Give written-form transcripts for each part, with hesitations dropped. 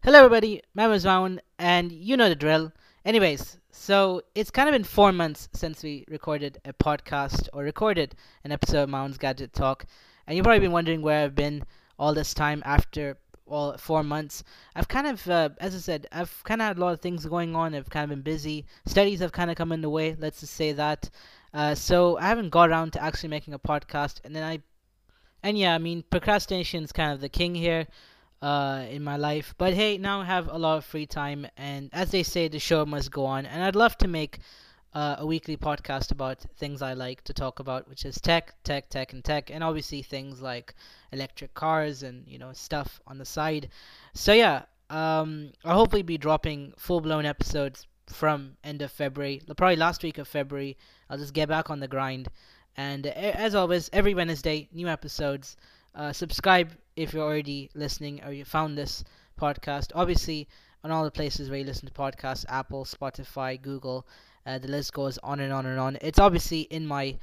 Hello, everybody. My name is Maun, and you know the drill. Anyways, so it's kind of been 4 months since we recorded a podcast or recorded an episode of Maun's Gadget Talk, and you've probably been wondering where I've been all this time after all 4 months. I've kind of, as I said, I've kind of had a lot of things going on. I've kind of been busy. Studies have kind of come in the way. Let's just say that. So I haven't got around to actually making a podcast, and yeah, I mean, procrastination is kind of the king here in my life. But hey, now I have a lot of free time, and as they say, the show must go on. And I'd love to make a weekly podcast about things I like to talk about, which is tech, and obviously things like electric cars and stuff on the side. So yeah, I'll hopefully be dropping full blown episodes from end of February, probably last week of February. I'll just get back on the grind, and as always, every Wednesday, new episodes. Subscribe if you're already listening or you found this podcast. Obviously, on all the places where you listen to podcasts, Apple, Spotify, Google, the list goes on and on and on. It's obviously in my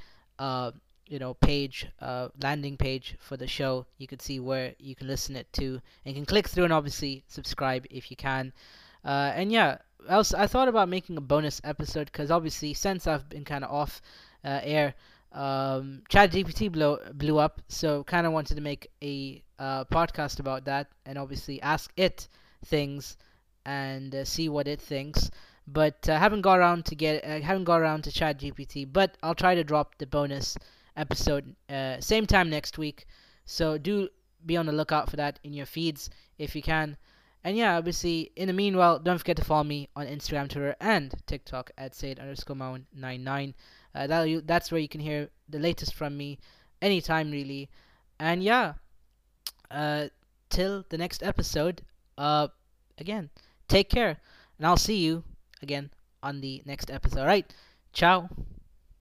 page, landing page for the show. You can see where you can listen it to, and you can click through and obviously subscribe if you can. And yeah, else I thought about making a bonus episode because obviously since I've been kind of off air, ChatGPT blew up, so kind of wanted to make a podcast about that and obviously ask it things and see what it thinks. But haven't got around to ChatGPT, but I'll try to drop the bonus episode same time next week. So do be on the lookout for that in your feeds if you can. And yeah, obviously, in the meanwhile, don't forget to follow me on Instagram, Twitter, and TikTok at Said_Maun99. That's where you can hear the latest from me anytime, really. And yeah, till the next episode, again, take care. And I'll see you again on the next episode. All right, ciao.